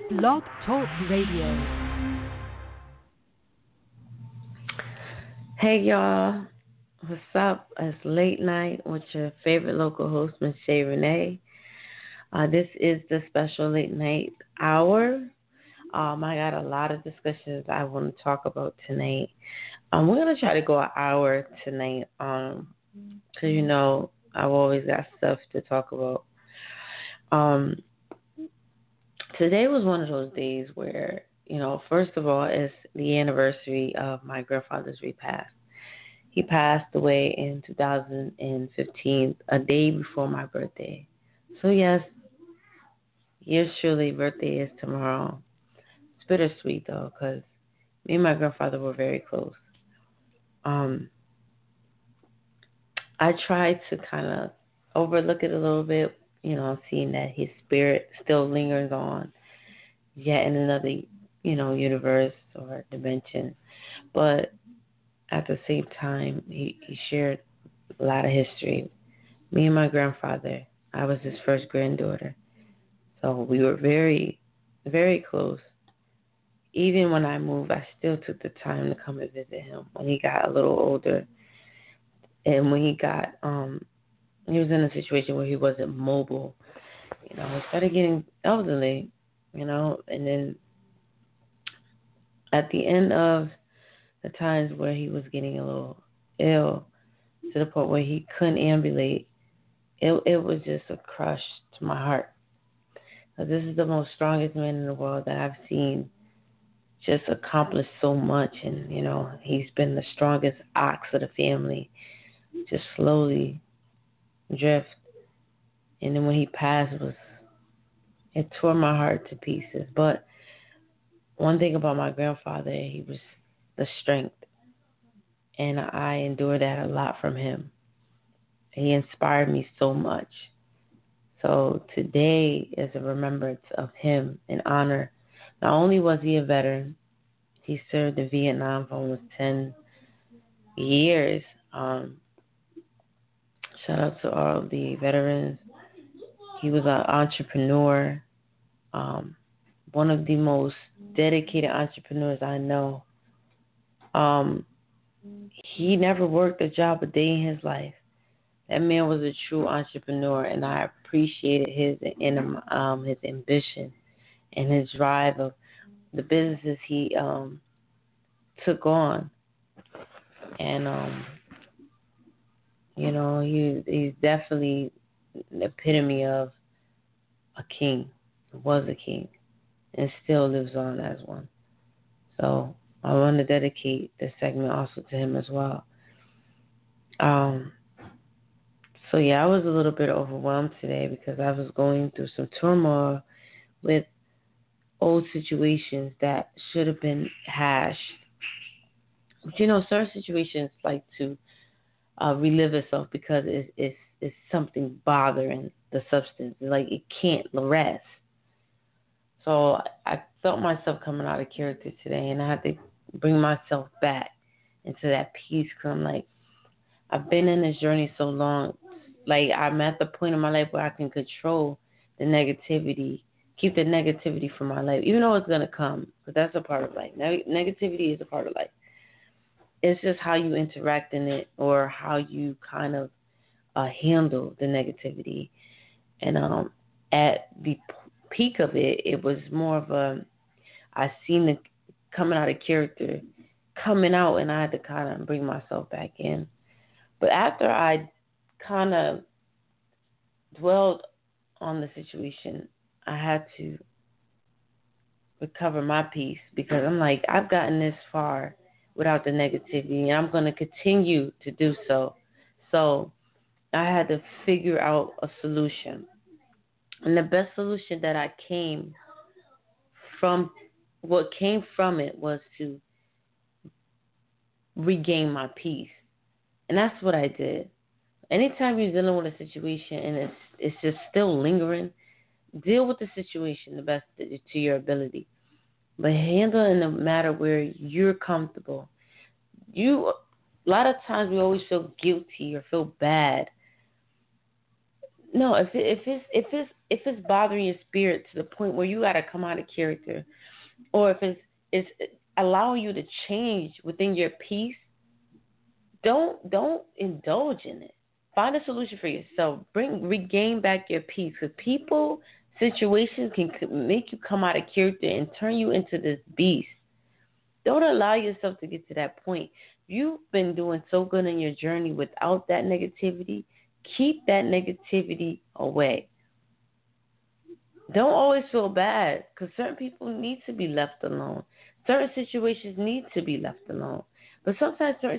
Blog Talk Radio. Hey y'all, what's up? It's late night with your favorite local host, Miss Shay Renee. This is the special late night hour. I got a lot of discussions I want to talk about tonight. We're gonna try to go an hour tonight, cause I've always got stuff to talk about. Um, Today was one of those days where first of all, it's the anniversary of my grandfather's repast. He passed away in 2015, a day before my birthday. So yes, yours truly, birthday is tomorrow. It's bittersweet though, because me and my grandfather were very close. Um, I tried to kind of overlook it a little bit, seeing that his spirit still lingers on, yet in another, universe or dimension. But at the same time, he shared a lot of history. Me and my grandfather, I was his first granddaughter. So we were very, very close. Even when I moved, I still took the time to come and visit him when he got a little older. And when he was in a situation where he wasn't mobile. He started getting elderly, and then at the end of the times where he was getting a little ill to the point where he couldn't ambulate, it was just a crush to my heart. This is the most strongest man in the world that I've seen just accomplish so much. And, he's been the strongest ox of the family, just slowly drift. And then when he passed, it tore my heart to pieces. But one thing about my grandfather, he was the strength. And I endured that a lot from him. He inspired me so much. So today is a remembrance of him in honor. Not only was he a veteran, he served in Vietnam for almost 10 years. Shout out to all of the veterans. He was an entrepreneur, one of the most dedicated entrepreneurs I know. He never worked a job a day in his life. That man was a true entrepreneur, and I appreciated his ambition and his drive of the businesses he took on. And he's definitely the epitome of a king. Was a king, and still lives on as one. So I want to dedicate this segment also to him as well. So yeah, I was a little bit overwhelmed today because I was going through some turmoil with old situations that should have been hashed. But certain situations like to relive itself because it's something bothering the substance. Like it can't rest. So I felt myself coming out of character today, and I had to bring myself back into that peace. Cause I'm like, I've been in this journey so long. Like I'm at the point in my life where I can control the negativity, keep the negativity from my life, even though it's gonna come. But that's a part of life. Negativity is a part of life. It's just how you interact in it or how you kind of handle the negativity. And at the peak of it, it was more of I seen the coming out of character, coming out, and I had to kind of bring myself back in. But after I kind of dwelled on the situation, I had to recover my peace because I'm like, I've gotten this far without the negativity, and I'm going to continue to do so. So I had to figure out a solution. And the best solution that what came from it was to regain my peace. And that's what I did. Anytime you're dealing with a situation and it's just still lingering, deal with the situation the best to your ability. But handle it in a matter where you're comfortable. A lot of times we always feel guilty or feel bad. No, if it's if it's bothering your spirit to the point where you got to come out of character, or if it's allowing you to change within your peace, don't indulge in it. Find a solution for yourself. Regain back your peace. Because people, situations can make you come out of character and turn you into this beast. Don't allow yourself to get to that point. You've been doing so good in your journey without that negativity. Keep that negativity away. Don't always feel bad, because certain people need to be left alone. Certain situations need to be left alone. But sometimes certain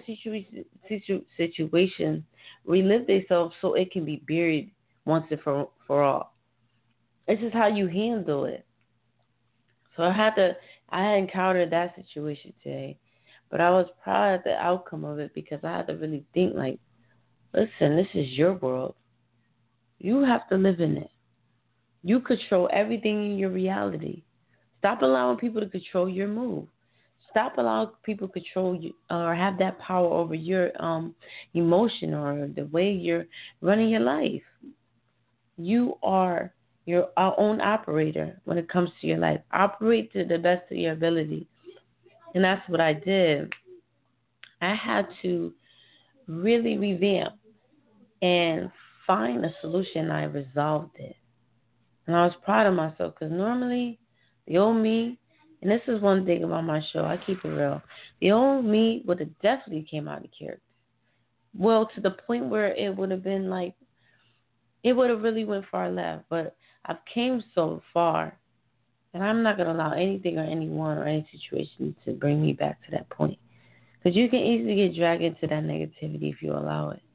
situations relive themselves so it can be buried once and for all. It's just how you handle it. So I had encountered that situation today, but I was proud of the outcome of it, because I had to really think like, listen, this is your world. You have to live in it. You control everything in your reality. Stop allowing people to control your move. Stop allowing people to control you or have that power over your emotion or the way you're running your life. You are your own operator when it comes to your life. Operate to the best of your ability. And that's what I did. I had to really revamp and find a solution. I resolved it. And I was proud of myself, because normally the old me, and this is one thing about my show, I keep it real, the old me would have definitely came out of character. Well, to the point where it would have been like, it would have really went far left. But I've came so far, and I'm not going to allow anything or anyone or any situation to bring me back to that point. Because you can easily get dragged into that negativity if you allow it.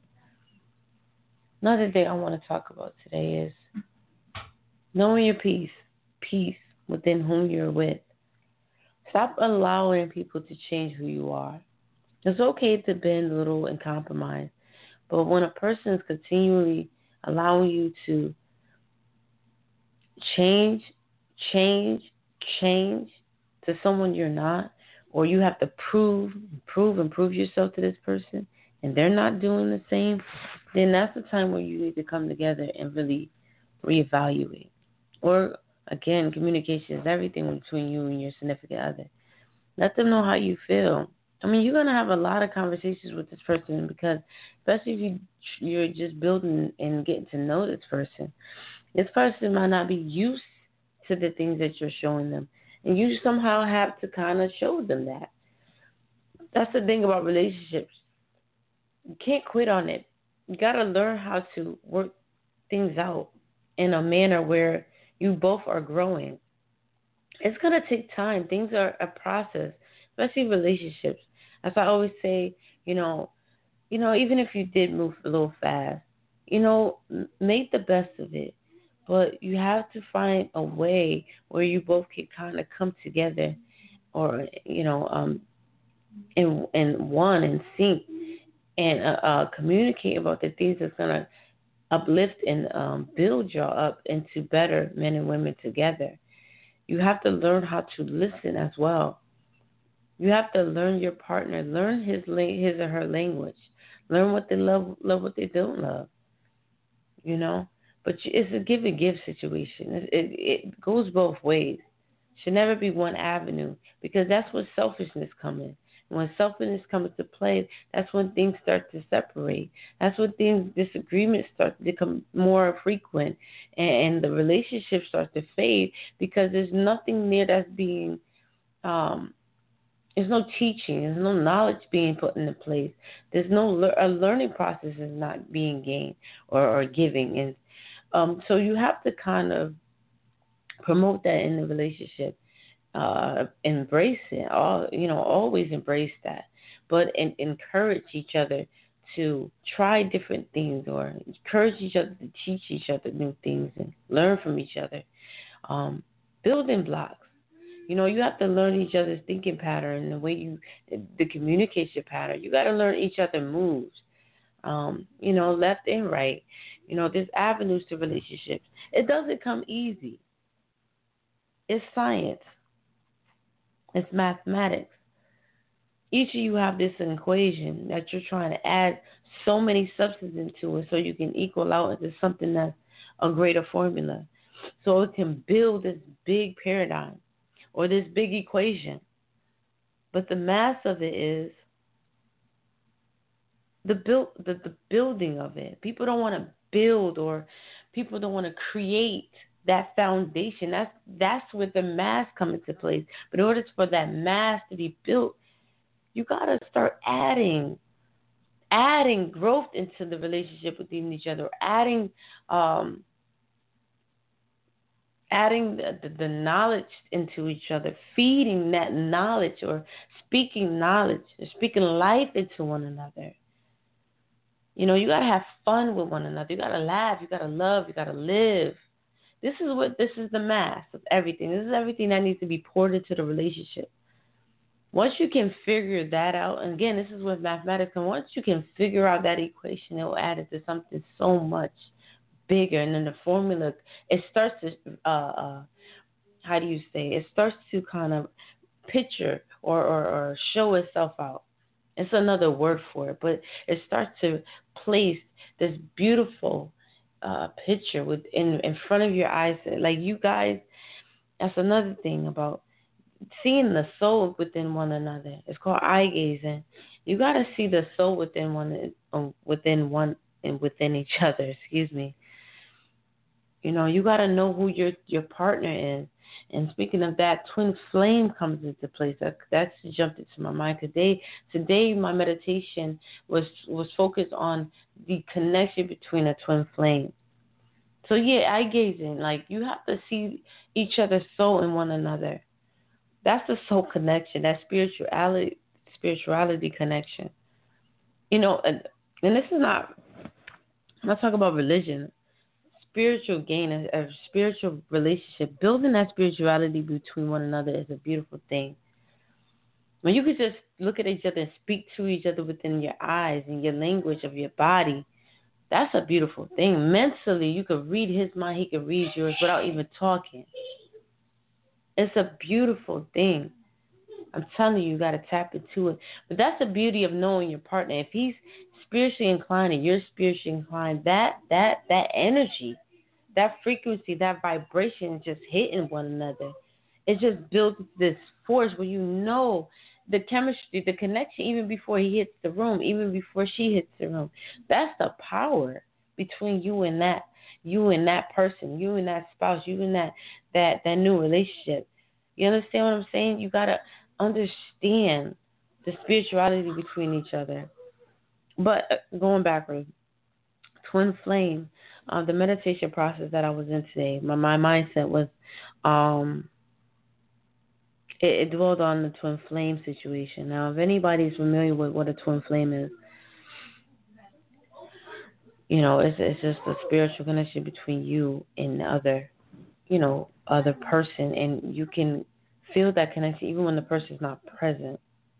Another thing I want to talk about today is knowing your peace within whom you're with. Stop allowing people to change who you are. It's okay to bend a little and compromise, but when a person is continually allowing you to change to someone you're not, or you have to prove yourself to this person, and they're not doing the same, then that's the time where you need to come together and really reevaluate. Or, again, communication is everything between you and your significant other. Let them know how you feel. I mean, you're going to have a lot of conversations with this person, because especially if you're just building and getting to know this person might not be used to the things that you're showing them. And you somehow have to kind of show them that. That's the thing about relationships. You can't quit on it. You got to learn how to work things out in a manner where you both are growing. It's going to take time. Things are a process, especially relationships. As I always say, even if you did move a little fast, make the best of it. But you have to find a way where you both can kind of come together, or, in one and sync, and communicate about the things that's going to uplift and build y'all up into better men and women together. You have to learn how to listen as well. You have to learn your partner, learn his or her language, learn what they love what they don't love. But it's a give and give situation. It goes both ways. Should never be one avenue, because that's where selfishness comes in. When selfishness comes to play, that's when things start to separate. That's when disagreements start to become more frequent, and the relationship starts to fade, because there's nothing there that's being, there's no teaching, there's no knowledge being put into place. There's a learning process is not being gained or giving, and so you have to kind of promote that in the relationship. Embrace it. Always embrace that. But encourage each other to try different things, or encourage each other to teach each other new things and learn from each other. Building blocks. You have to learn each other's thinking pattern, the communication pattern. You got to learn each other's moves. Left and right. There's avenues to relationships. It doesn't come easy. It's science. It's mathematics. Each of you have this equation that you're trying to add so many substances into it so you can equal out into something that's a greater formula. so it can build this big paradigm or this big equation. But the mass of it is the building of it. People don't want to build, or people don't want to create that foundation. That's where the mass comes into place. But in order for that mass to be built, you gotta start adding growth into the relationship within each other, adding the knowledge into each other, feeding that knowledge, or speaking knowledge, or speaking life into one another. You know, you got to have fun with one another. You got to laugh. You got to love. You got to live. This is the mass of everything. This is everything that needs to be poured into the relationship. Once you can figure that out, and again, this is with mathematics, and once you can figure out that equation, it will add it to something so much bigger. And then the formula, it starts to, how do you say, it starts to kind of picture or show itself out. It's another word for it, but it starts to place this beautiful picture in front of your eyes. Like, you guys, that's another thing about seeing the soul within one another. It's called eye gazing. You got to see the soul within within each other. Excuse me. You know, you got to know who your partner is. And speaking of that, twin flame comes into place. That's jumped into my mind today. My meditation was focused on the connection between a twin flame. So yeah, eye gazing. Like, you have to see each other's soul in one another. That's the soul connection, that spirituality connection. You know, and this is not, I'm not talking about religion. Spiritual gain, a spiritual relationship, building that spirituality between one another is a beautiful thing. When you could just look at each other and speak to each other within your eyes and your language of your body, that's a beautiful thing. Mentally, you could read his mind, he could read yours without even talking. It's a beautiful thing. I'm telling you, you got to tap into it. But that's the beauty of knowing your partner. If he's spiritually inclined and you're spiritually inclined, that energy, that frequency, that vibration is just hitting one another. It just builds this force where you know the chemistry, the connection, even before he hits the room, even before she hits the room. That's the power between you and that person, you and that spouse, you and that new relationship. You understand what I'm saying? You got to understand the spirituality between each other. But going backwards, twin flame, the meditation process that I was in today, my mindset was, it dwelled on the twin flame situation. Now, if anybody's familiar with what a twin flame is, you know, it's just a spiritual connection between you and the other person, and you can feel that connection even when the person's not present.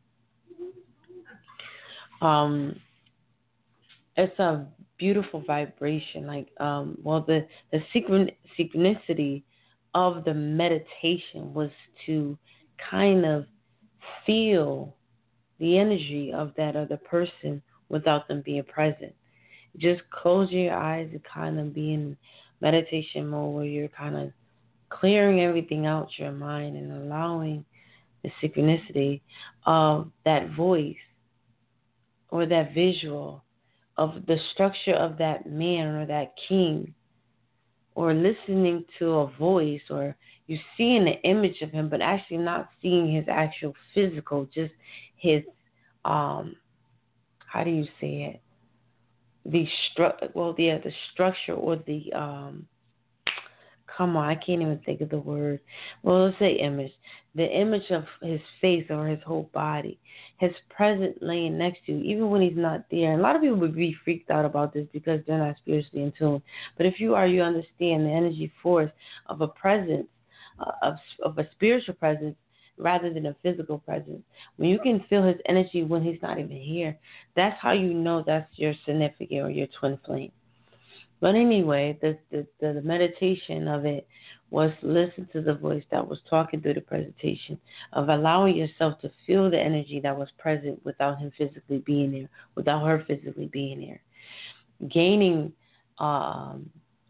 It's a beautiful vibration. Like, the synchronicity of the meditation was to kind of feel the energy of that other person without them being present. Just close your eyes and kind of be in meditation mode where you're kind of clearing everything out your mind and allowing the synchronicity of that voice or that visual of the structure of that man or that king, or listening to a voice, or you seeing the image of him but actually not seeing his actual physical, just his how do you say it? The structure, or the come on, I can't even think of the word. Well, let's say image. The image of his face or his whole body, his present laying next to you, even when he's not there. And a lot of people would be freaked out about this because they're not spiritually in tune. But if you are, you understand the energy force of a presence, of a spiritual presence, rather than a physical presence. When you can feel his energy when he's not even here, that's how you know that's your significant or your twin flame. But anyway, the meditation of it was listen to the voice that was talking through the presentation, of allowing yourself to feel the energy that was present without him physically being there, without her physically being there. Gaining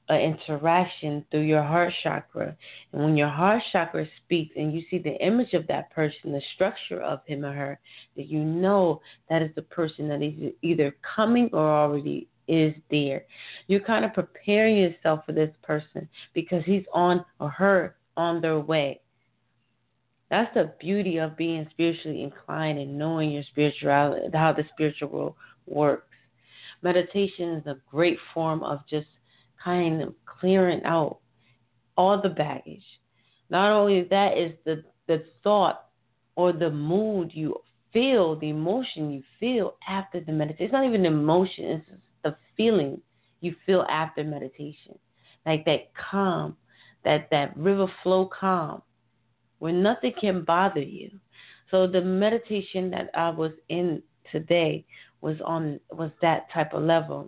an interaction through your heart chakra. And when your heart chakra speaks and you see the image of that person, the structure of him or her, that you know that is the person that is either coming or already is there. You're kind of preparing yourself for this person because he's on or her on their way. That's the beauty of being spiritually inclined and knowing your spirituality, how the spiritual world works. Meditation is a great form of just kind of clearing out all the baggage. Not only that is the thought or the mood you feel, the emotion you feel after the meditation. It's not even the emotion, it's just the feeling you feel after meditation. Like that calm, that river flow calm, where nothing can bother you. So the meditation that I was in today was that type of level.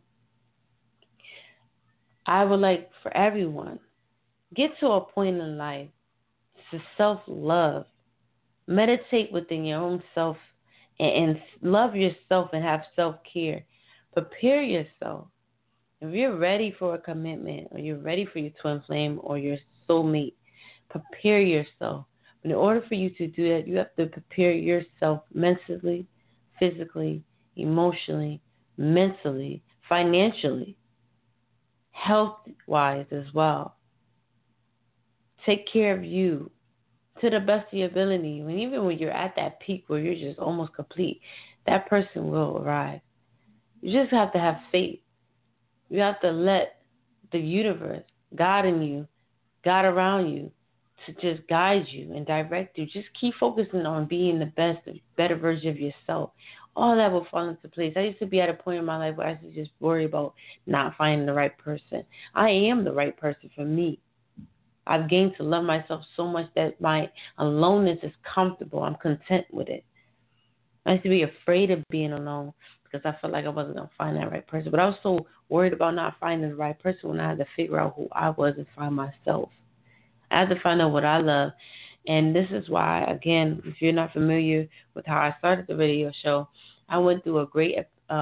I would like for everyone, get to a point in life to self-love. Meditate within your own self and love yourself and have self-care. Prepare yourself. If you're ready for a commitment or you're ready for your twin flame or your soulmate, prepare yourself. In order for you to do that, you have to prepare yourself mentally, physically, emotionally, mentally, financially, health-wise as well. Take care of you to the best of your ability. And even when you're at that peak where you're just almost complete, that person will arrive. You just have to have faith. You have to let the universe, God in you, God around you, to just guide you and direct you. Just keep focusing on being the best, better version of yourself. All that will fall into place. I used to be at a point in my life where I used to just worry about not finding the right person. I am the right person for me. I've gained to love myself so much that my aloneness is comfortable. I'm content with it. I used to be afraid of being alone because I felt like I wasn't going to find that right person. But I was so worried about not finding the right person when I had to figure out who I was and find myself. I had to find out what I love. And this is why, again, if you're not familiar with how I started the radio show, I went through a great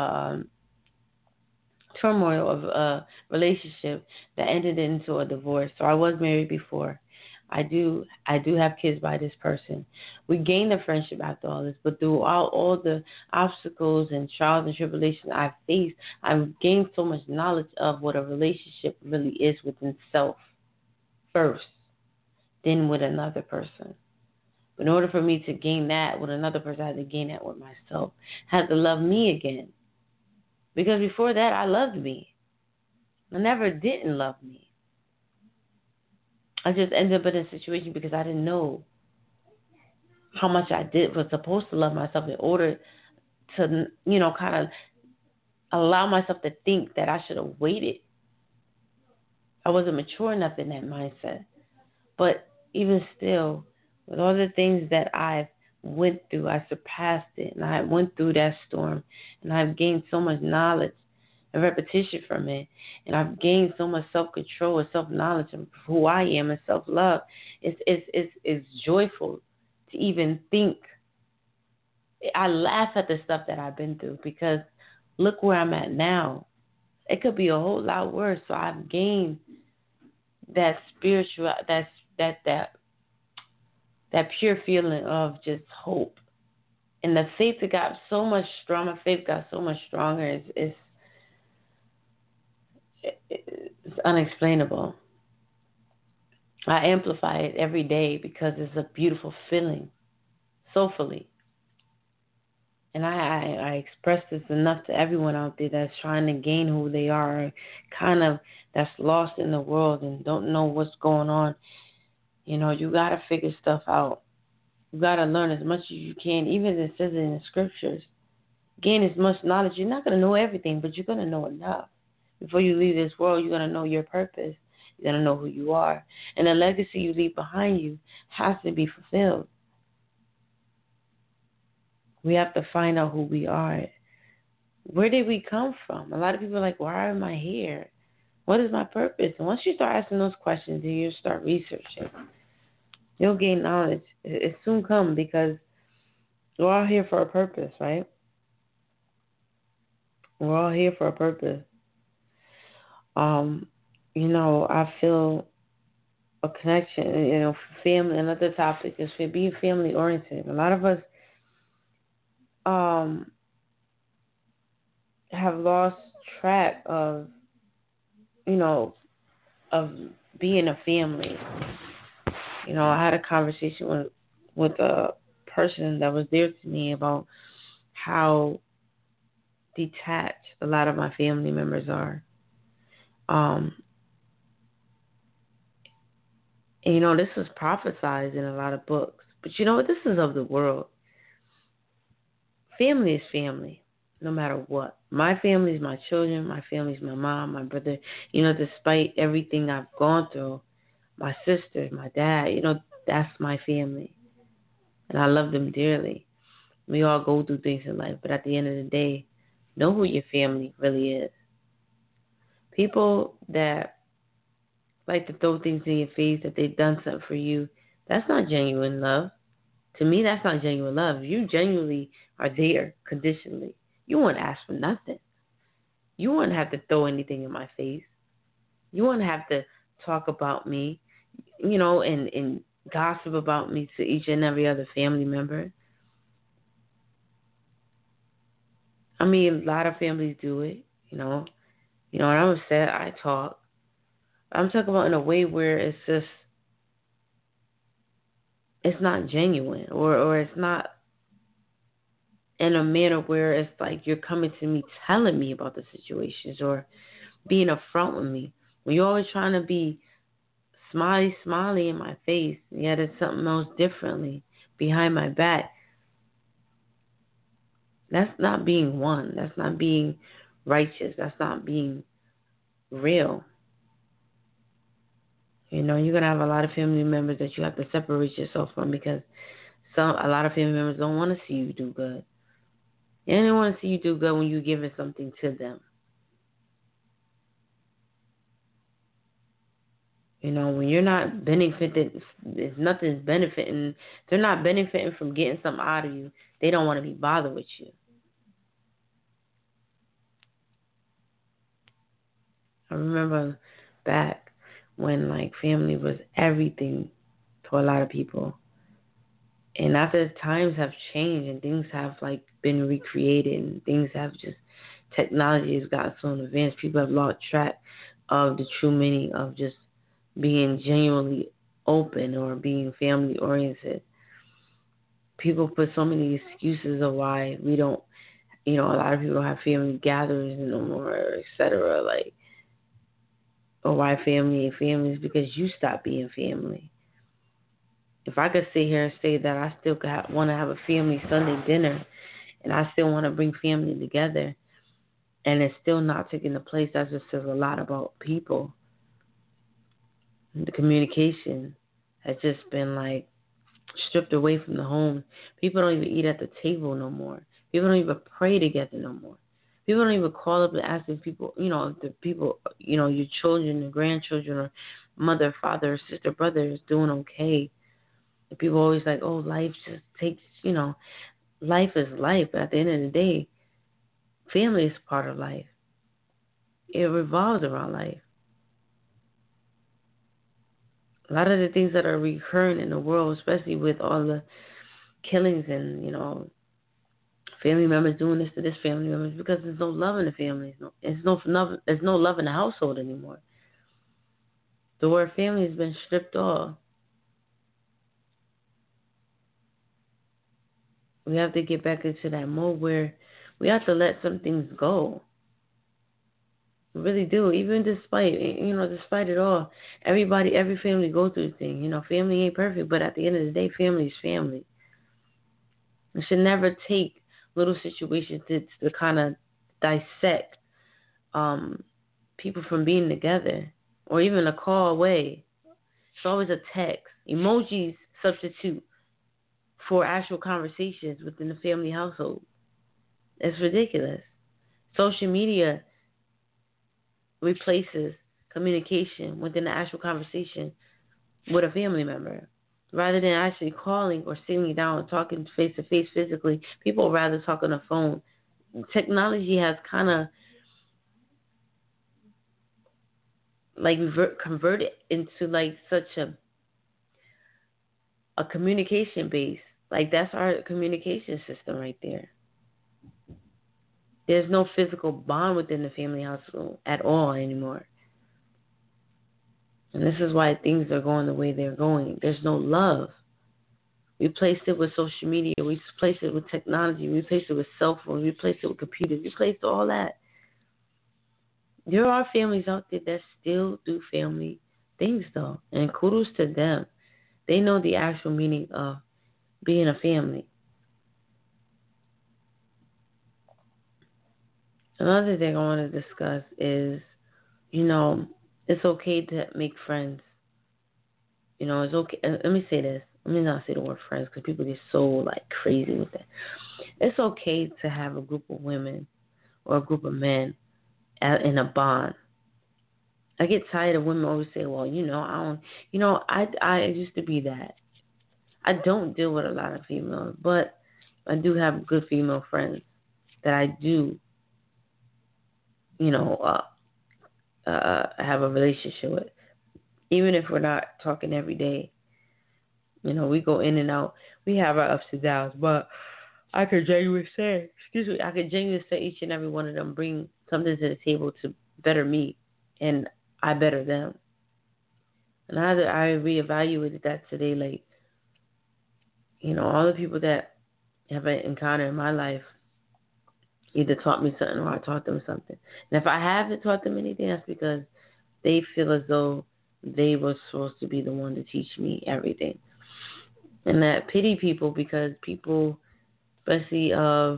turmoil of a relationship that ended into a divorce. So I was married before. I do have kids by this person. We gained a friendship after all this, but throughout all the obstacles and trials and tribulations I've faced, I've gained so much knowledge of what a relationship really is within self first, then with another person. But in order for me to gain that with another person, I had to gain that with myself. I had to love me again. Because before that, I loved me. I never didn't love me. I just ended up in a situation because I didn't know how much I was supposed to love myself in order to, kind of allow myself to think that I should have waited. I wasn't mature enough in that mindset. But even still, with all the things that I've went through, I surpassed it, and I went through that storm, and I've gained so much knowledge and repetition from it, and I've gained so much self-control and self-knowledge of who I am and self-love. It's joyful to even think. I laugh at the stuff that I've been through because look where I'm at now. It could be a whole lot worse. So I've gained that spiritual, that pure feeling of just hope, and the faith that got so much stronger. My faith got so much stronger. It's unexplainable. I amplify it every day because it's a beautiful feeling, soulfully. And I express this enough to everyone out there that's trying to gain who they are, kind of that's lost in the world and don't know what's going on. You got to figure stuff out. You got to learn as much as you can, even as it says in the scriptures. Gain as much knowledge. You're not going to know everything, but you're going to know enough. Before you leave this world, you're going to know your purpose. You're going to know who you are. And the legacy you leave behind you has to be fulfilled. We have to find out who we are. Where did we come from? A lot of people are like, why am I here? What is my purpose? And once you start asking those questions, then you'll start researching. You'll gain knowledge. It soon comes because we're all here for a purpose, right? We're all here for a purpose. I feel a connection. Family. Another topic is for being family oriented. A lot of us um have lost track of you know of being a family. I had a conversation with a person that was there to me about how detached a lot of my family members are. Um, and this was prophesized in a lot of books. But this is of the world. Family is family, no matter what. My family is my children. My family is my mom, my brother. Despite everything I've gone through, my sister, my dad, that's my family. And I love them dearly. We all go through things in life, but at the end of the day, know who your family really is. People that like to throw things in your face that they've done something for you, that's not genuine love. To me, that's not genuine love. You genuinely are there conditionally. You won't ask for nothing. You won't have to throw anything in my face. You won't have to talk about me, and gossip about me to each and every other family member. I mean, a lot of families do it, when I'm upset, I talk. I'm talking about in a way where it's not genuine, or it's not in a manner where it's like you're coming to me telling me about the situations or being upfront with me. When you're always trying to be smiley in my face, yet it's something else differently behind my back. That's not being one. That's not being righteous. That's not being real. You're gonna have a lot of family members that you have to separate yourself from because a lot of family members don't want to see you do good. They don't want to see you do good when you're giving something to them. When you're not benefiting, if nothing's benefiting, they're not benefiting from getting something out of you. They don't want to be bothered with you. I remember back when family was everything to a lot of people. And after times have changed and things have been recreated and things have just technology has gotten so advanced, people have lost track of the true meaning of just being genuinely open or being family oriented. People put so many excuses of why we don't, a lot of people don't have family gatherings no more, etc. Or why family ain't family is because you stopped being family. If I could sit here and say that I still want to have a family Sunday dinner and I still want to bring family together and it's still not taking the place, that just says a lot about people. The communication has just been stripped away from the home. People don't even eat at the table no more. People don't even pray together no more. People don't even call up and ask if people, the people, your children, your grandchildren, or mother, father, sister, brother is doing okay. And people always oh, life just takes, life is life. But at the end of the day, family is part of life. It revolves around life. A lot of the things that are recurring in the world, especially with all the killings and, family members doing this to this family members, because there's no love in the family. There's no love in the household anymore. The word family has been stripped off. We have to get back into that mode where we have to let some things go. We really do. Even despite it all, every family goes through things. Family ain't perfect, but at the end of the day, family is family. We should never take little situations to kind of dissect people from being together or even a call away. It's always a text. Emojis substitute for actual conversations within the family household. It's ridiculous. Social media replaces communication within the actual conversation with a family member. Rather than actually calling or sitting down and talking face to face physically, people rather talk on the phone. Technology has kind of like convert it into like such a communication base. Like that's our communication system right there. There's no physical bond within the family household at all anymore. And this is why things are going the way they're going. There's no love. We replaced it with social media. We replaced it with technology. We replaced it with cell phones. We replaced it with computers. We replaced all that. There are families out there that still do family things, though. And kudos to them. They know the actual meaning of being a family. Another thing I want to discuss is, it's okay to make friends. It's okay. Let me say this. Let me not say the word friends because people get so like crazy with that. It's okay to have a group of women or a group of men in a bond. I get tired of women always say, "Well, I don't." I used to be that. I don't deal with a lot of females, but I do have good female friends that I do, have a relationship with, even if we're not talking every day. We go in and out. We have our ups and downs, but I could genuinely say, each and every one of them bring something to the table to better me, and I better them. And I reevaluated that today, like, all the people that have an encounter in my life either taught me something or I taught them something. And if I haven't taught them anything, that's because they feel as though they were supposed to be the one to teach me everything. And that pity people because people, especially of,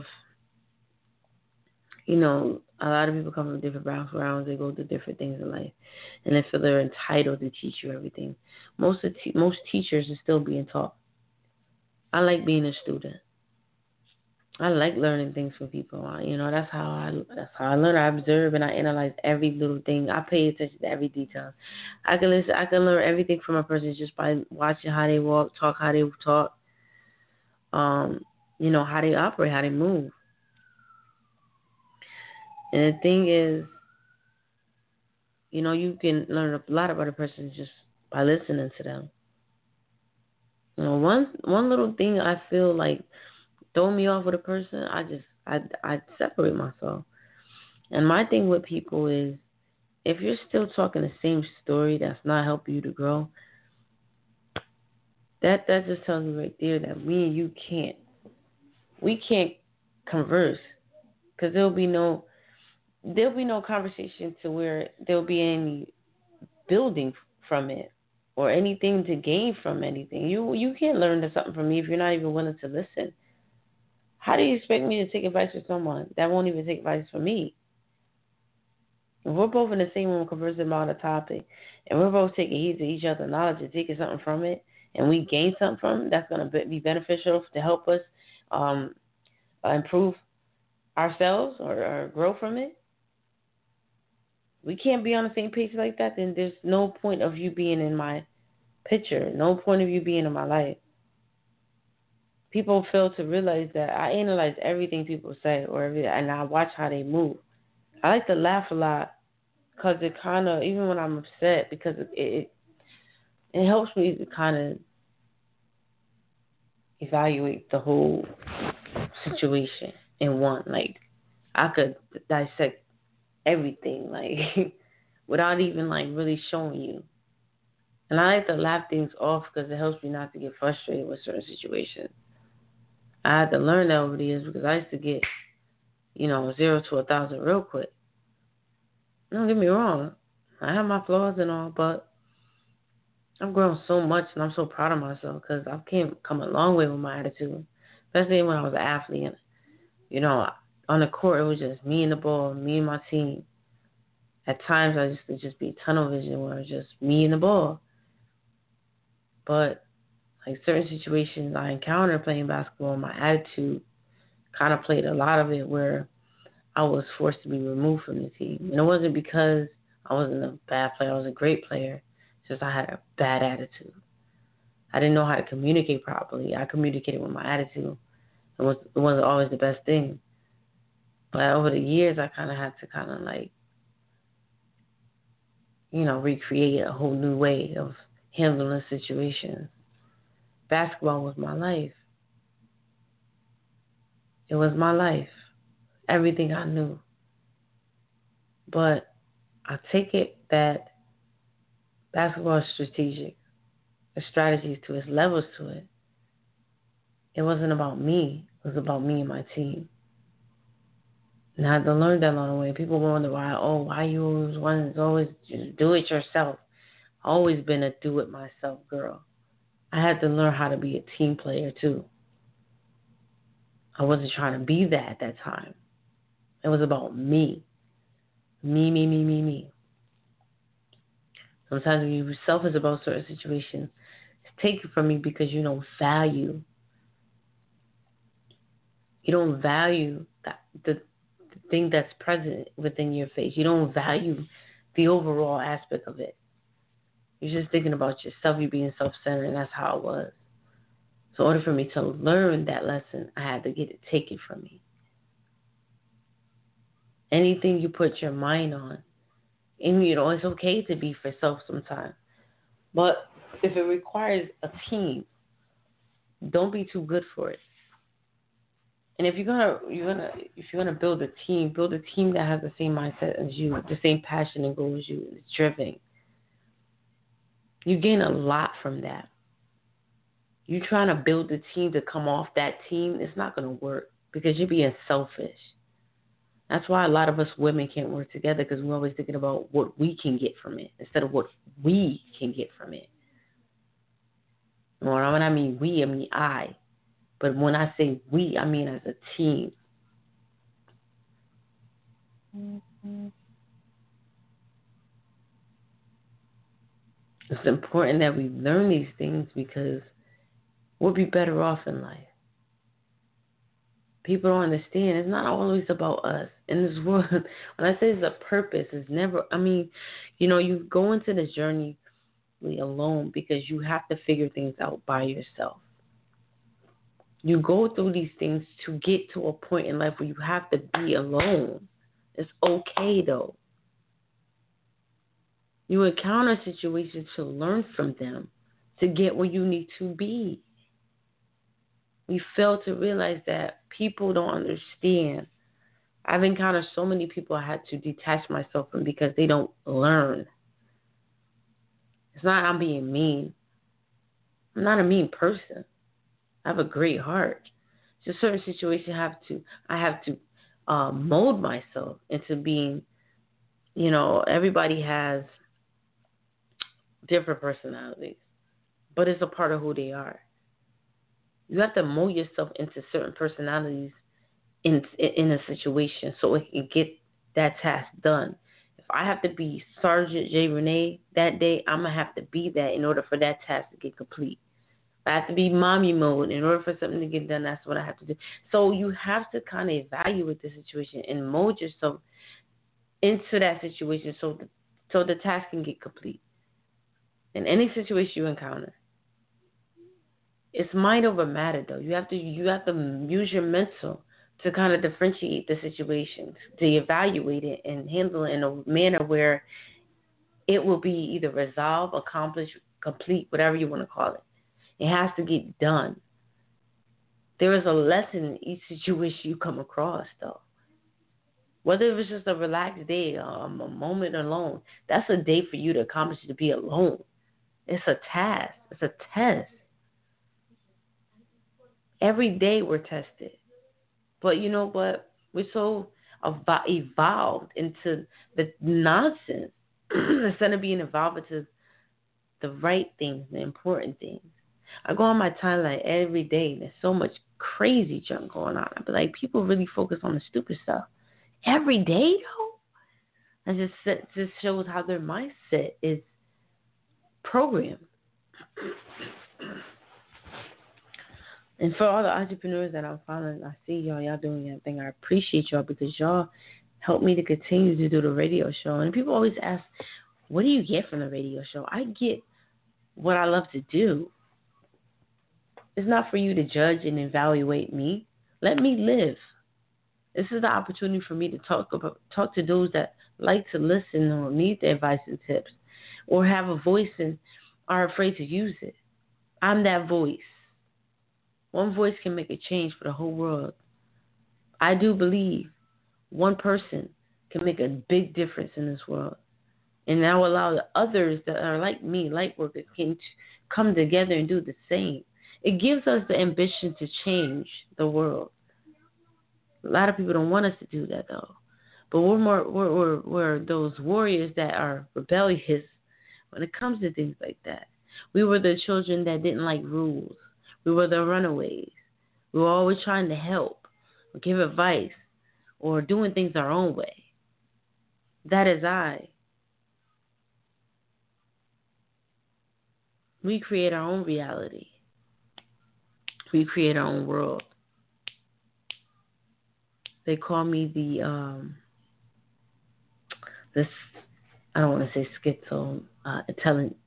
a lot of people come from different backgrounds. They go through different things in life, and they feel they're entitled to teach you everything. Most teachers are still being taught. I like being a student. I like learning things from people. That's how I learn. I observe and I analyze every little thing. I pay attention to every detail. I can learn everything from a person just by watching how they walk, how they talk. How they operate, how they move. And the thing is, you can learn a lot about a person just by listening to them. One little thing I feel like throw me off with a person, I separate myself. And my thing with people is, if you're still talking the same story that's not helping you to grow, that just tells me right there that me and you we can't converse, because there'll be no conversation to where there'll be any building from it or anything to gain from anything. You can't learn something from me if you're not even willing to listen. How do you expect me to take advice from someone that won't even take advice from me? If we're both in the same room conversing about a topic, and we're both taking heed to each other's knowledge and taking something from it, and we gain something from it, that's going to be beneficial to help us improve ourselves or grow from it. We can't be on the same page like that, then there's no point of you being in my picture, no point of you being in my life. People fail to realize that I analyze everything people say and I watch how they move. I like to laugh a lot because it kind of, even when I'm upset, because it helps me to kind of evaluate the whole situation in one. Like, I could dissect everything, like, without even, like, really showing you. And I like to laugh things off because it helps me not to get frustrated with certain situations. I had to learn that over the years because I used to get, 0 to 1,000 real quick. Don't get me wrong. I have my flaws and all, but I've grown so much and I'm so proud of myself because I've come a long way with my attitude, especially when I was an athlete. And, on the court, it was just me and the ball, me and my team. At times, I used to just be tunnel vision where it was just me and the ball. But, like, certain situations I encountered playing basketball, my attitude kind of played a lot of it where I was forced to be removed from the team. And it wasn't because I wasn't a bad player. I was a great player. It's just I had a bad attitude. I didn't know how to communicate properly. I communicated with my attitude. It wasn't always the best thing. But over the years, I kind of had to recreate a whole new way of handling situations. Basketball was my life. It was my life. Everything I knew. But I take it that basketball is strategic. There's strategies to it, there's levels to it. It wasn't about me. It was about me and my team. And I had to learn that along the way. People wonder why you always just do it yourself. I've always been a do it myself girl. I had to learn how to be a team player too. I wasn't trying to be that at that time. It was about me. Me. Sometimes when you're selfish about certain situations, it's taken from me because you don't value. You don't value the thing that's present within your face. You don't value the overall aspect of it. You're just thinking about yourself. You're being self-centered, and that's how it was. So in order for me to learn that lesson, I had to get it taken from me. Anything you put your mind on, and it's okay to be for self sometimes. But if it requires a team, don't be too good for it. And if you're gonna build a team that has the same mindset as you, the same passion and goal as you, is driven. You gain a lot from that. You trying to build a team to come off that team, it's not gonna work because you're being selfish. That's why a lot of us women can't work together, because we're always thinking about what we can get from it instead of what we can get from it. And when I mean we, I mean I. But when I say we, I mean as a team. It's important that we learn these things because we'll be better off in life. People don't understand. It's not always about us. In this world, when I say it's a purpose, it's never, you go into this journey alone because you have to figure things out by yourself. You go through these things to get to a point in life where you have to be alone. It's okay, though. You encounter situations to learn from them, to get where you need to be. We fail to realize that people don't understand. I've encountered so many people I had to detach myself from because they don't learn. It's not I'm being mean. I'm not a mean person. I have a great heart. Just certain situations I have to mold myself into being, everybody has different personalities, but it's a part of who they are. You have to mold yourself into certain personalities in a situation so it can get that task done. If I have to be Sergeant J. Renee that day, I'm going to have to be that in order for that task to get complete. If I have to be mommy mode in order for something to get done, that's what I have to do. So you have to kind of evaluate the situation and mold yourself into that situation so the task can get complete. In any situation you encounter. It's mind over matter, though. You have to use your mental to kind of differentiate the situation, to evaluate it and handle it in a manner where it will be either resolved, accomplished, complete, whatever you want to call it. It has to get done. There is a lesson in each situation you come across, though. Whether it's just a relaxed day, a moment alone, that's a day for you to accomplish, to be alone. It's a task. It's a test. Every day we're tested. But you know what? We're so evolved into the nonsense instead of being evolved into the right things, the important things. I go on my timeline every day. There's so much crazy junk going on. I be like, people really focus on the stupid stuff every day, though. And just shows how their mindset is programmed. And for all the entrepreneurs that I'm following, I see y'all doing your thing. I appreciate y'all because y'all help me to continue to do the radio show. And people always ask, what do you get from the radio show? I get what I love to do. It's not for you to judge and evaluate me. Let me live. This is the opportunity for me to talk to those that like to listen or need the advice and tips. or have a voice and are afraid to use it. I'm that voice. One voice can make a change for the whole world. I do believe one person can make a big difference in this world. And now allow the others that are like me, light workers, can come together and do the same. It gives us the ambition to change the world. A lot of people don't want us to do that though. But we're those warriors that are rebellious when it comes to things like that. We were the children that didn't like rules. We were the runaways. We were always trying to help or give advice or doing things our own way. That is I. We create our own reality. We create our own world. They call me this, I don't want to say schizo, intelligent,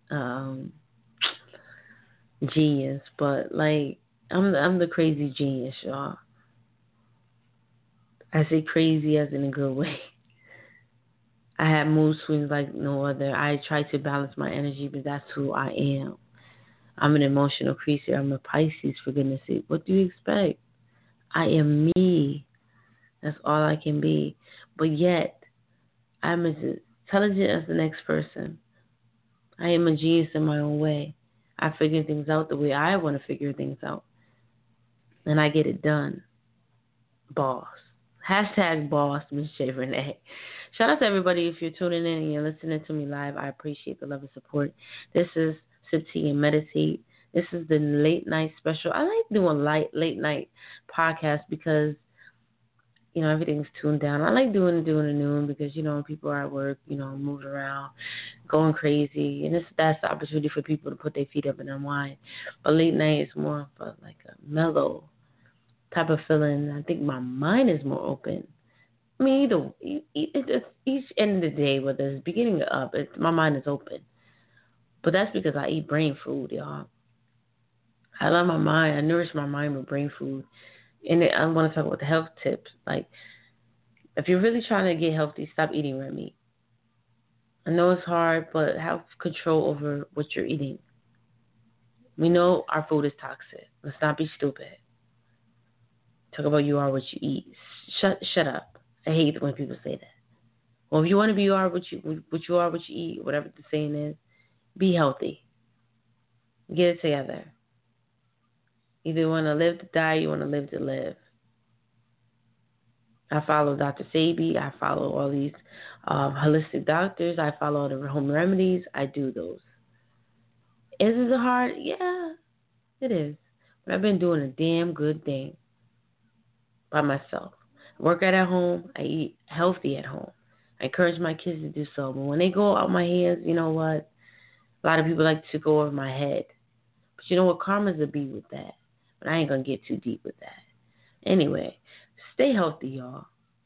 genius, but like I'm the crazy genius, y'all. I say crazy as in a good way. I have mood swings like no other. I try to balance my energy, but that's who I am. I'm an emotional creature. I'm a Pisces, for goodness sake. What do you expect? I am me. That's all I can be. But yet, I'm as intelligent as the next person. I am a genius in my own way. I figure things out the way I want to figure things out. And I get it done. Boss. Hashtag boss, Miss J. Renee. Shout out to everybody if you're tuning in and you're listening to me live. I appreciate the love and support. This is Sip Tea and Meditate. This is the late night special. I like doing late night podcasts because, you know, everything's tuned down. I like doing the noon because, you know, people are at work, you know, moving around, going crazy. And that's the opportunity for people to put their feet up and unwind. But late night is more of a mellow type of feeling. I think my mind is more open. I mean, each end of the day, whether it's beginning or up, my mind is open. But that's because I eat brain food, y'all. I love my mind. I nourish my mind with brain food. And I want to talk about the health tips. Like, if you're really trying to get healthy, stop eating red meat. I know it's hard, but have control over what you're eating. We know our food is toxic. Let's not be stupid. Talk about you are what you eat. Shut up. I hate when people say that. Well, if you want to be you are what you eat, whatever the saying is, be healthy. Get it together. Either you want to live to die, or you want to live to live. I follow Dr. Sebi. I follow all these holistic doctors. I follow all the home remedies. I do those. Is it hard? Yeah, it is. But I've been doing a damn good thing by myself. I work out at home. I eat healthy at home. I encourage my kids to do so. But when they go out my hands, you know what? A lot of people like to go over my head. But you know what? Karma's a be with that. But I ain't going to get too deep with that. Anyway, stay healthy, y'all.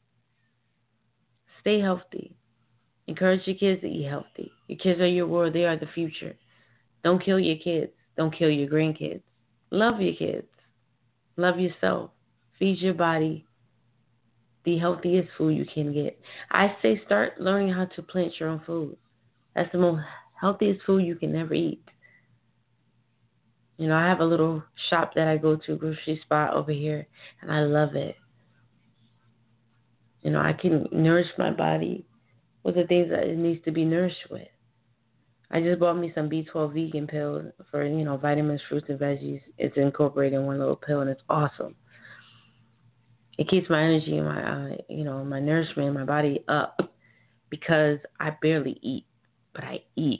Stay healthy. Encourage your kids to eat healthy. Your kids are your world. They are the future. Don't kill your kids. Don't kill your grandkids. Love your kids. Love yourself. Feed your body the healthiest food you can get. I say start learning how to plant your own food. That's the most healthiest food you can ever eat. You know, I have a little shop that I go to, a grocery spot over here, and I love it. You know, I can nourish my body with the things that it needs to be nourished with. I just bought me some B12 vegan pills for, you know, vitamins, fruits, and veggies. It's incorporated in one little pill, and it's awesome. It keeps my energy and my nourishment in my body up because I barely eat, but I eat.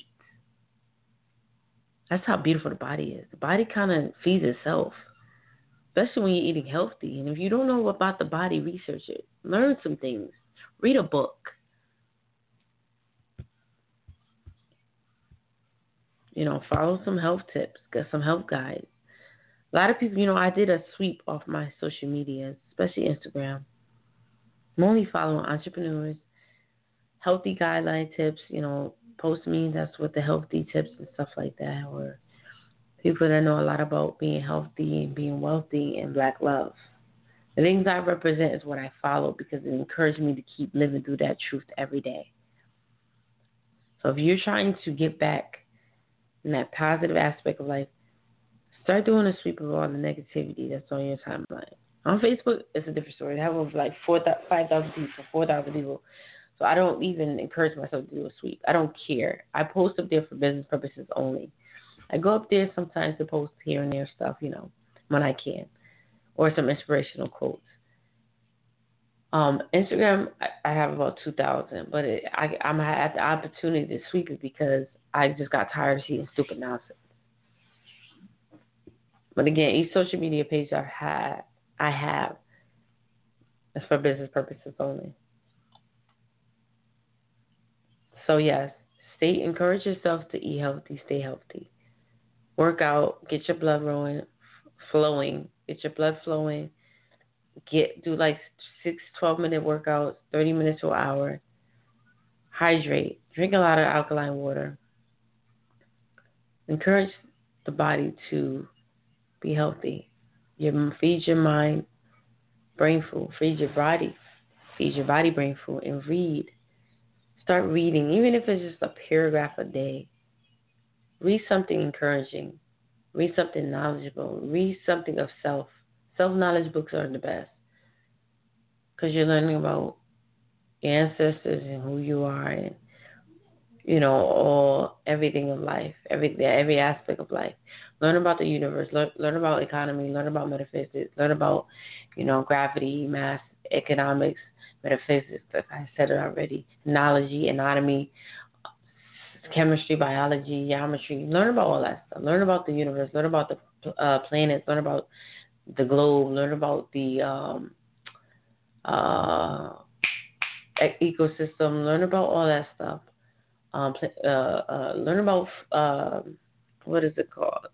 That's how beautiful the body is. The body kind of feeds itself, especially when you're eating healthy. And if you don't know about the body, research it. Learn some things. Read a book. You know, follow some health tips. Get some health guides. A lot of people, you know, I did a sweep off my social media, especially Instagram. I'm only following entrepreneurs, healthy guideline tips, you know, post me, that's with the healthy tips and stuff like that, or people that know a lot about being healthy and being wealthy and black love. The things I represent is what I follow because it encouraged me to keep living through that truth every day. So if you're trying to get back in that positive aspect of life, start doing a sweep of all the negativity that's on your timeline. On Facebook, it's a different story. I have over like 5,000 people, 4,000 people. So I don't even encourage myself to do a sweep. I don't care. I post up there for business purposes only. I go up there sometimes to post here and there stuff, when I can, or some inspirational quotes. Instagram, I have about 2,000, but I'm at the opportunity to sweep it because I just got tired of seeing stupid nonsense. But again, each social media page I have is for business purposes only. So yes, encourage yourself to eat healthy, stay healthy. Work out, get your blood flowing, get your blood flowing. Do like 12-minute workouts, 30 minutes to an hour. Hydrate, drink a lot of alkaline water. Encourage the body to be healthy. Feed your mind brain food. Feed your body brain food, and read. Start reading, even if it's just a paragraph a day. Read something encouraging. Read something knowledgeable. Read something of self. Self-knowledge books are the best because you're learning about your ancestors and who you are, and everything of life, every aspect of life. Learn about the universe. Learn about economy. Learn about metaphysics. Learn about gravity, math, economics, metaphysics. Like I said it already. Analogy, anatomy, chemistry, biology, geometry. Learn about all that stuff. Learn about the universe. Learn about the planets. Learn about the globe. Learn about the ecosystem. Learn about all that stuff. Learn about what is it called?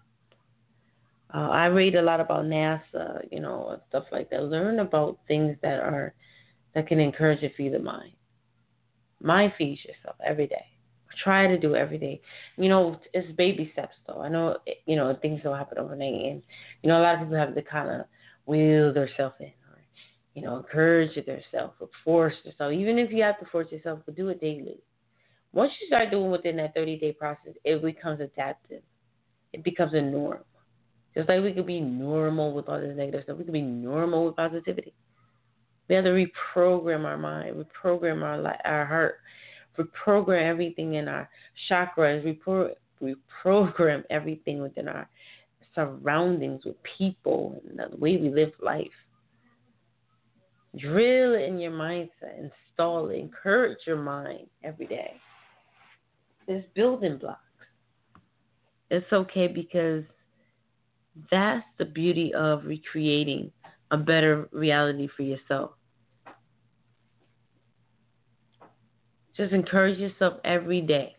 I read a lot about NASA, and stuff like that. Learn about things that can encourage and feed the mind. Mind feeds yourself every day. Try to do it every day. It's baby steps though. I know, things don't happen overnight, and a lot of people have to kind of will themselves in, or encourage themselves, or force yourself. Even if you have to force yourself, but do it daily. Once you start doing within that 30-day process, it becomes adaptive. It becomes a norm. Just like we could be normal with all this negative stuff, we could be normal with positivity. We have to reprogram our mind, reprogram our heart, reprogram everything in our chakras, reprogram everything within our surroundings with people and the way we live life. Drill it in your mindset, install it, encourage your mind every day. There's building blocks. It's okay because that's the beauty of recreating a better reality for yourself. Just encourage yourself every day.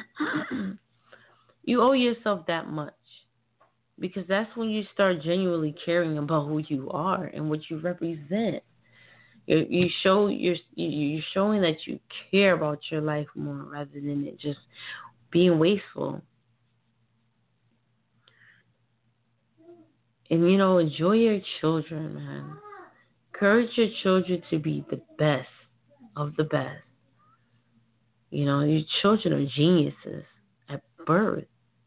You owe yourself that much because that's when you start genuinely caring about who you are and what you represent. You're showing that you care about your life more rather than it just being wasteful. And, enjoy your children, man. Encourage your children to be the best of the best. Your children are geniuses at birth.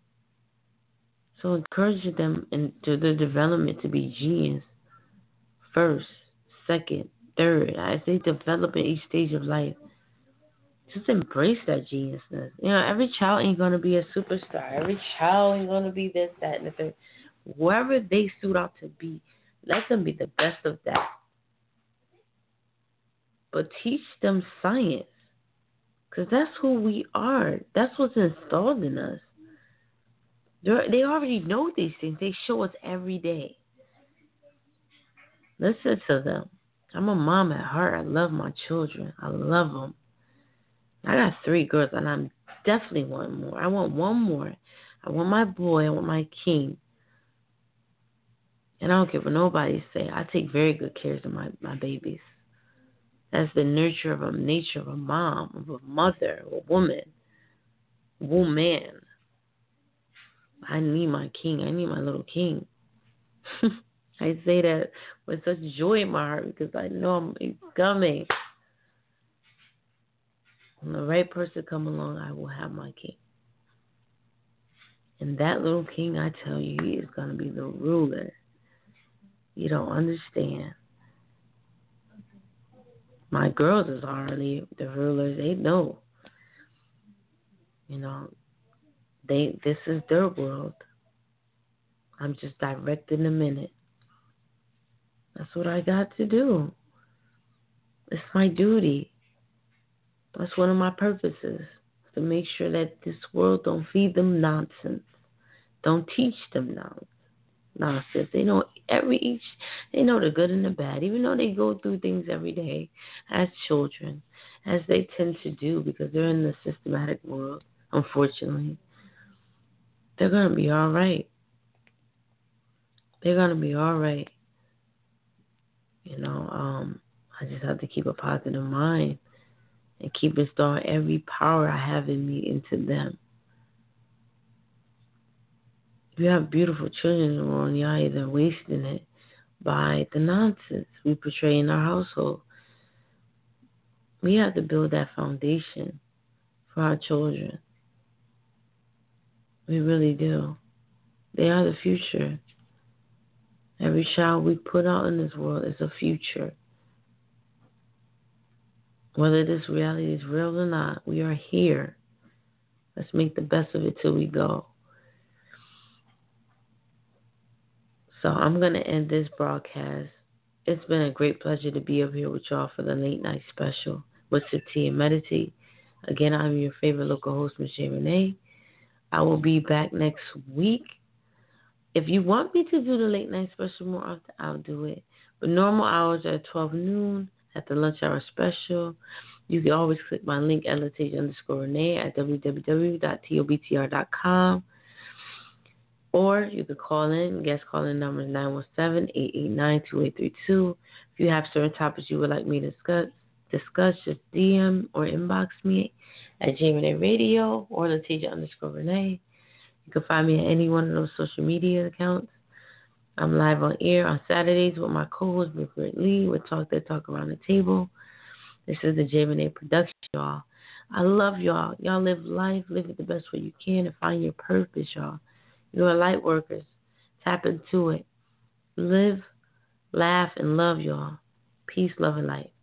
So encourage them into their development to be genius first, second, third. As they develop in each stage of life, just embrace that geniusness. Every child ain't going to be a superstar. Every child ain't going to be this, that, and the third. Wherever they suit out to be, let them be the best of that. But teach them science, because that's who we are. That's what's installed in us. They already know these things. They show us every day. Listen to them. I'm a mom at heart. I love my children. I love them. I got 3 girls, and I'm definitely want more. I want one more. I want my boy. I want my king. And I don't care what nobody say. I take very good care of my babies. That's the nature of a mom, of a mother, of a woman. I need my king. I need my little king. I say that with such joy in my heart because I know he's coming. When the right person come along, I will have my king. And that little king, I tell you, he is going to be the ruler. You don't understand. My girls is already the rulers. They know. You know, this is their world. I'm just directing them in it. That's what I got to do. It's my duty. That's one of my purposes, to make sure that this world don't feed them nonsense. Don't teach them nonsense. They know they know the good and the bad, even though they go through things every day as children, as they tend to do because they're in the systematic world, unfortunately. They're going to be all right. They're going to be all right. You know, I just have to keep a positive mind and keep installing every power I have in me into them. You have beautiful children in the world, and y'all either wasting it by the nonsense we portray in our household. We have to build that foundation for our children. We really do. They are the future. Every child we put out in this world is a future. Whether this reality is real or not, we are here. Let's make the best of it till we go. So I'm going to end this broadcast. It's been a great pleasure to be up here with y'all for the late night special with Sip Tea and Meditate. Again, I'm your favorite local host, Ms. J. Renee. I will be back next week. If you want me to do the late night special more often, I'll do it. But normal hours are at 12 noon at the lunch hour special. You can always click my link at Latage_Renee at www.tobtr.com. Or you could call in. Guest calling number is 917-889-2832. If you have certain topics you would like me to discuss, just DM or inbox me at JRenee Radio or Latage_Renee. You can find me at any one of those social media accounts. I'm live on air on Saturdays with my co-host, Britt Lee, with Talk That Talk Around the Table. This is the JRenee production, y'all. I love y'all. Y'all live life, live it the best way you can, and find your purpose, y'all. You're light workers. Tap into it. Live, laugh, and love, y'all. Peace, love, and light.